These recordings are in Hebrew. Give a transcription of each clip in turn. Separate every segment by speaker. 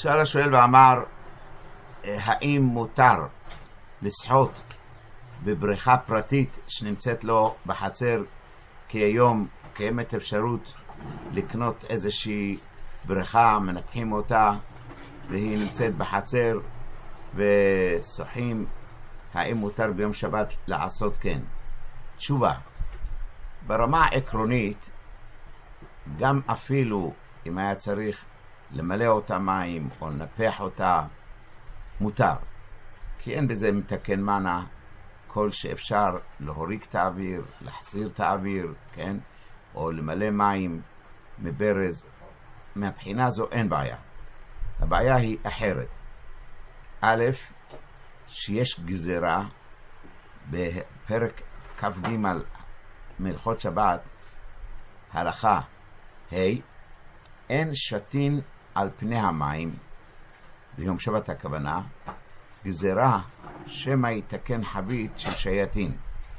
Speaker 1: שאל השואל ואמר, האם מותר לשחות בבריכה פרטית שנמצאת לו בחצר, כי היום קיימת אפשרות לקנות איזושהי בריכה, מנפחים אותה והיא נמצאת בחצר ושוחים, האם מותר ביום שבת לעשות כן? תשובה, ברמה העקרונית, גם אפילו אם היה צריך למלא אותה מים או לנפח אותה, מותר, כי אין בזה מתקן מנה, כל שאפשר להוריק את האוויר, להחזיר את האוויר, כן? או למלא מים מברז. מהבחינה זו אין בעיה. הבעיה היא אחרת. א', שיש גזירה בפרק כ"ג מהלכות שבת, הלכה ה', אין שתין על פני המים, ביום שבת הכוונה, גזירה שמא יתקן חבית של שייטין.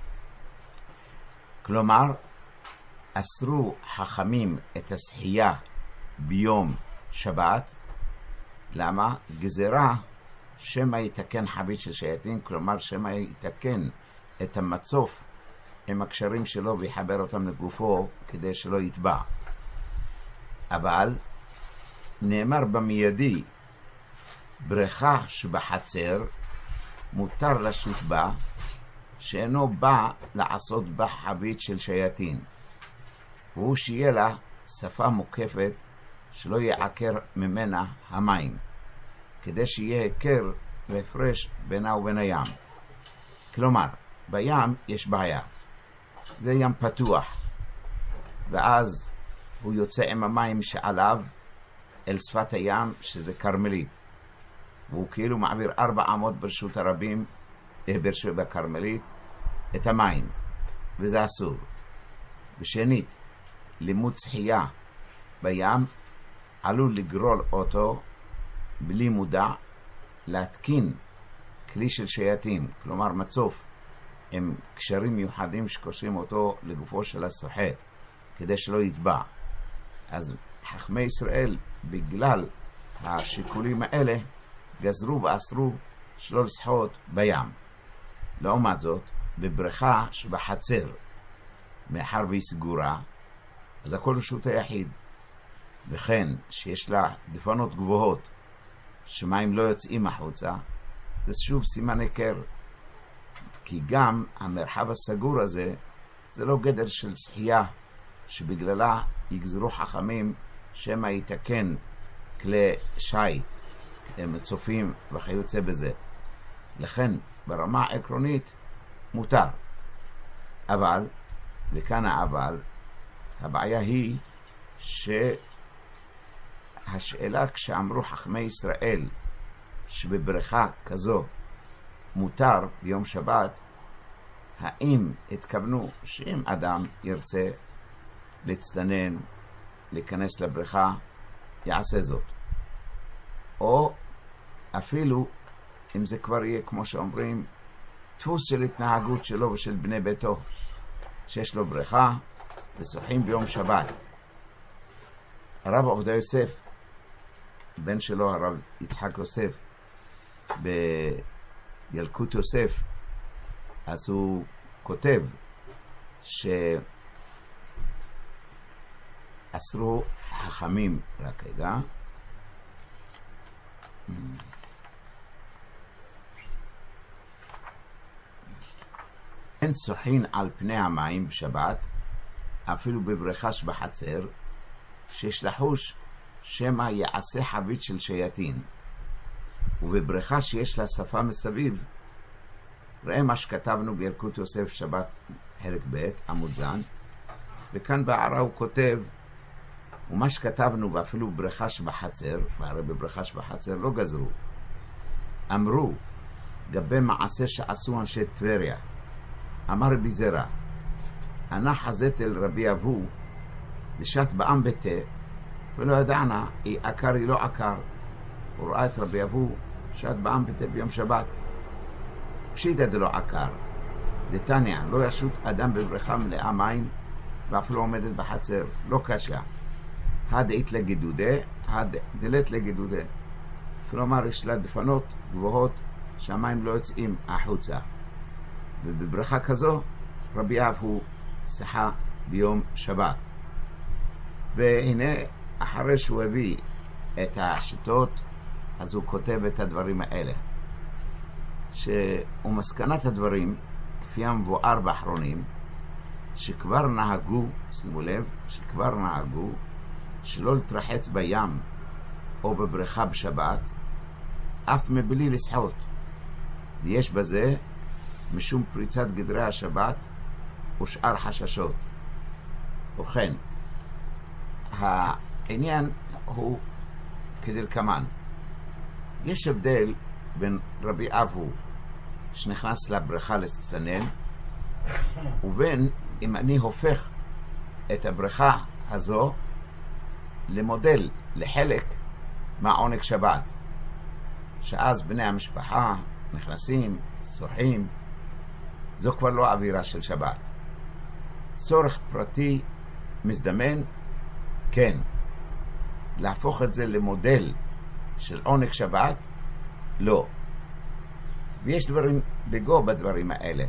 Speaker 1: כלומר, אסרו חכמים את השחייה ביום שבת. למה? גזירה שמא יתקן חבית של שייטין, כלומר שמא יתקן את המצוף עם הקשרים שלו ויחבר אותם לגופו כדי שלא יטבע. אבל נאמר במיידי, בריכה שבחצר מותר לשוט בה, שאינו בא לעשות בה חבית של שייטין, והוא שיהיה לה שפה מוקפת שלא יעקר ממנה המים, כדי שיהיה היכר והפרש בינה ובין הים. כלומר, בים יש בעיה, זה ים פתוח, ואז הוא יוצא עם המים שעליו אל שפת הים, שזה קרמלית, והוא כאילו מעביר 400 ברשות הרבים, ברשות בקרמלית, את המים, וזה אסור. ושנית, לימוד שחייה בים עלול לגרול אותו בלי מודע להתקין כלי של שייטין, כלומר מצוף עם קשרים מיוחדים שקושרים אותו לגופו של השוחה כדי שלא יטבע. אז חכמי ישראל בגלל השיקולים האלה גזרו ואסרו שלא לשחות בים. לעומת זאת, בבריכה שבחצר, מאחר והיא סגורה, אז הכל רשות היחיד, וכן שיש לה דפנות גבוהות שמים לא יוצאים החוצה, זה שוב סימן היכר, כי גם המרחב הסגור הזה זה לא גדר של שחייה שבגללה יגזרו חכמים שמא יתקן כלי שייט, מצופים וכיוצא בזה. לכן ברמה העקרונית מותר, אבל, וכאן האבל, הבעיה היא שהשאלה כשאמרו חכמי ישראל שבבריכה כזו מותר ביום שבת, האם התכוונו שאם אדם ירצה להצטנן, להיכנס לבריכה, יעשה זאת, או אפילו אם זה כבר יהיה כמו שאומרים דפוס של התנהגות שלו ושל בני ביתו, שיש לו בריכה ושוחים ביום שבת. הרב עובדיה יוסף, בן שלו הרב יצחק יוסף, בילקוט יוסף, אז הוא כותב שאסרו חכמים, רק רגע, אין שוחין על פני המים בשבת, אפילו בבריכה שבחצר, שיש לחוש שמא יעשה חבית של שייטין, ובבריכה שיש לה שפה מסביב. ראה מה שכתבנו בילקוט יוסף שבת חלק ב' עמוד ז', וכאן בהערה הוא כותב, ומה שכתבנו ואפילו בבריכה שבחצר, והרי בבריכה שבחצר לא גזרו, אמרו גבי מעשה שעשו אנשי טבריה. אמר רבי זרע, אנא חזית אל רבי אבו דשת בעם ביתה, ולא ידענה היא עקר היא לא עקר. הוא ראה את רבי אבו שת בעם ביתה ביום שבת, פשיטא דלא עקר, דתניא לא ישוט אדם בבריכה מלאה מים ואפילו עומדת בחצר, לא קשה, הדאית לגידודה, הדלת לגידודה. כלומר יש לה דפנות גבוהות שהמים לא יוצאים החוצה. ובבריכה כזו רבי אבהו שחה ביום שבת. והנה אחרי שהוא הביא את השיטות, אז הוא כותב את הדברים האלה, ומסקנת הדברים כפי המבואר באחרונים, שכבר נהגו, שימו לב, שכבר נהגו שלא להתרחץ בים או בבריכה בשבת אף מבלי לשחות, ויש בזה משום פריצת גדרי השבת ושאר חששות. ובכן, העניין הוא כדלקמן. יש הבדל בין רבי אבהו שנכנס לבריכה לצנן, ובין אם אני הופך את הבריכה הזו למודל, לחלק מהעונג שבת, שאז בני המשפחה נכנסים, שוחים, זו כבר לא אווירה של שבת. צורך פרטי מזדמן, כן. להפוך את זה למודל של עונג שבת, לא. ויש דברים בגו בדברים האלה.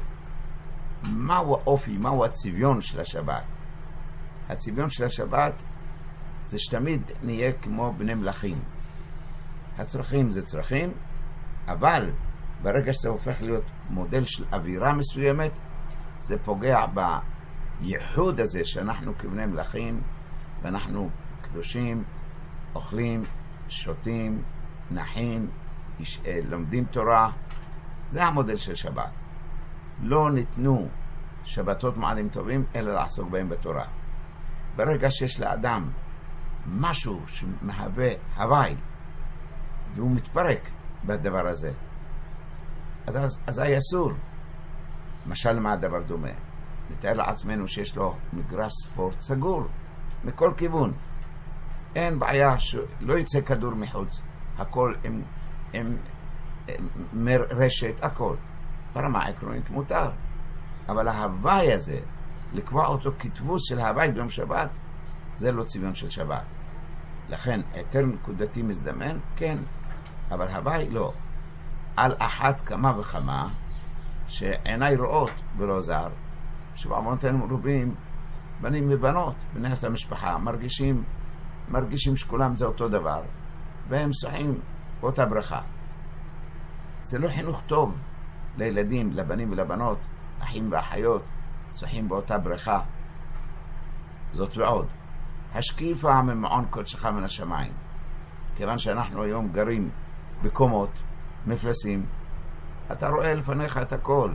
Speaker 1: מהו האופי, מהו הצביון של השבת? הצביון של השבת זה שתמיד נהיה כמו בני מלכים. הצרכים זה צרכים, אבל ברגע שזה הופך להיות מודל של אווירה מסוימת, זה פוגע בייחוד הזה שאנחנו כבני מלכים, ואנחנו קדושים, אוכלים, שותים, נחים, לומדים תורה. זה המודל של שבת. לא ניתנו שבתות מועדים טובים, אלא לעסוק בהם בתורה. ברגע שיש לאדם משהו שמהווה הוואי, והוא מתפרק בדבר הזה, אז היה אסור. משל מה הדבר דומה? נתאר לעצמנו שיש לו מגרש ספורט סגור מכל כיוון, אין בעיה שלא יצא כדור מחוץ, הכל עם רשת, הכל ברמה העקרונית מותר. אבל ההוואי הזה, לקבוע אותו כתבוס של ההוואי ביום שבת, זה לא צביון של שבת. לכן היתר נקודתי מזדמן, כן, אבל הוואי לא. על אחת כמה וכמה שעיניי רואות ולא זר, שבעוונותינו רובים בנים ובנות, בני המשפחה, מרגישים שכולם זה אותו דבר, והם שוחים באותה ברכה. זה לא חינוך טוב לילדים, לבנים ולבנות, אחים ואחיות, שוחים באותה ברכה. זאת ועוד, השקיפה ממעון קודשך מן השמיים. כיוון שאנחנו היום גרים בקומות, מפלסים, אתה רואה לפניך את הכל,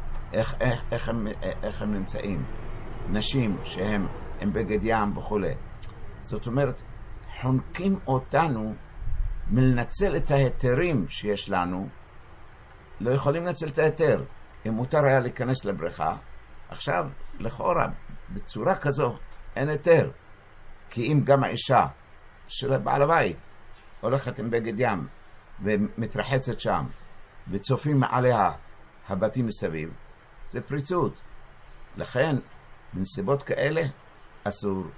Speaker 1: איך הם נמצאים. נשים שהם בגד ים וכו'. זאת אומרת, חונקים אותנו מלנצל את ההיתרים שיש לנו. לא יכולים לנצל את ההיתר. אם מותר היה להיכנס לבריכה, עכשיו לכאורה בצורה כזו אין היתר. כי אם גם האישה של בעל הבית הולכת עם בגד ים ומתרחצת שם וצופים מעליה הבתים מסביב, זה פריצות. לכן בנסיבות כאלה אסור